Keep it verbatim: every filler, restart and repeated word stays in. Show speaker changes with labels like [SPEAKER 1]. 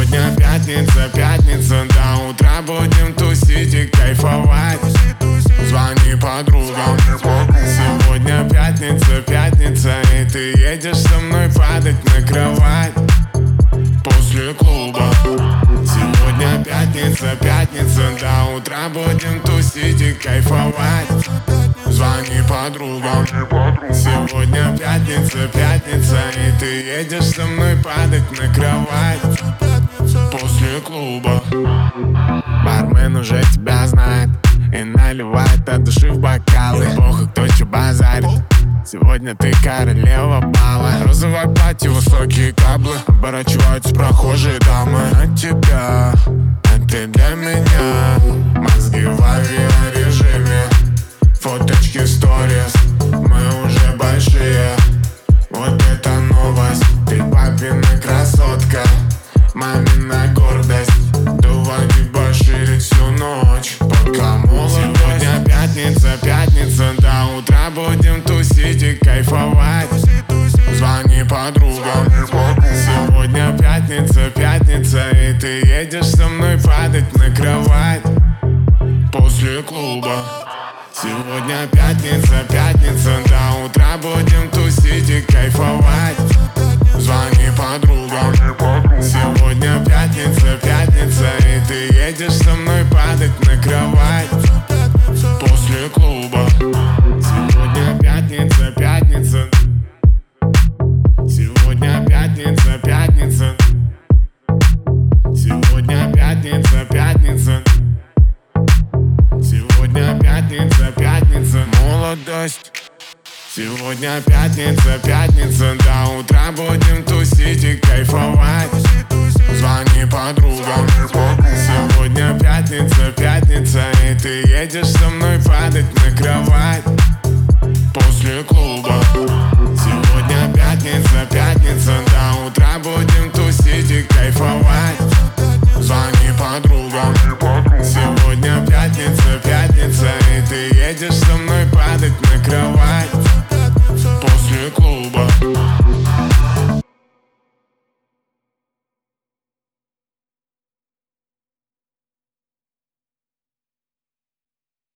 [SPEAKER 1] Сегодня пятница, пятница, до утра будем тусить и кайфовать. Звони подругам. Сегодня пятница, пятница, и ты едешь со мной падать на кровать после клуба. Сегодня пятница, пятница, до утра будем тусить и кайфовать. Звони подругам. Сегодня пятница, пятница, и ты едешь со мной падать на кровать после клуба. Бармен уже тебя знает и наливает от души в бокалы. Похуй, кто че базарит, сегодня ты королева бала. Розовое платье, высокие каблы, оборачиваются прохожие дамы. От тебя, а ты для меня. Мозги в авиарежиме, фоточки в сторис, мы уже большие. Вот это новость, ты папина красотка, мамина гордость. Давай дебоширить всю ночь, пока молодость. Сегодня пятница, пятница, до утра будем тусить и кайфовать. Звони подругам. Сегодня пятница, пятница, и ты едешь со мной падать на кровать после клуба. Сегодня пятница, пятница, до утра будем тусить и кайфовать. Звони подругам. Сегодня пятница, пятница, и ты едешь со мной падать на кровать после клуба. Сегодня пятница, пятница. Сегодня пятница, пятница. Сегодня пятница, пятница. Сегодня пятница, пятница, молодость. Сегодня пятница, пятница, до утра будем тусить и кайфовать. Звони подругам. Сегодня пятница, пятница, и ты едешь со мной падать на кровать после клуба. Сегодня пятница, пятница, до утра будем тусить и кайфовать. Звони подругам.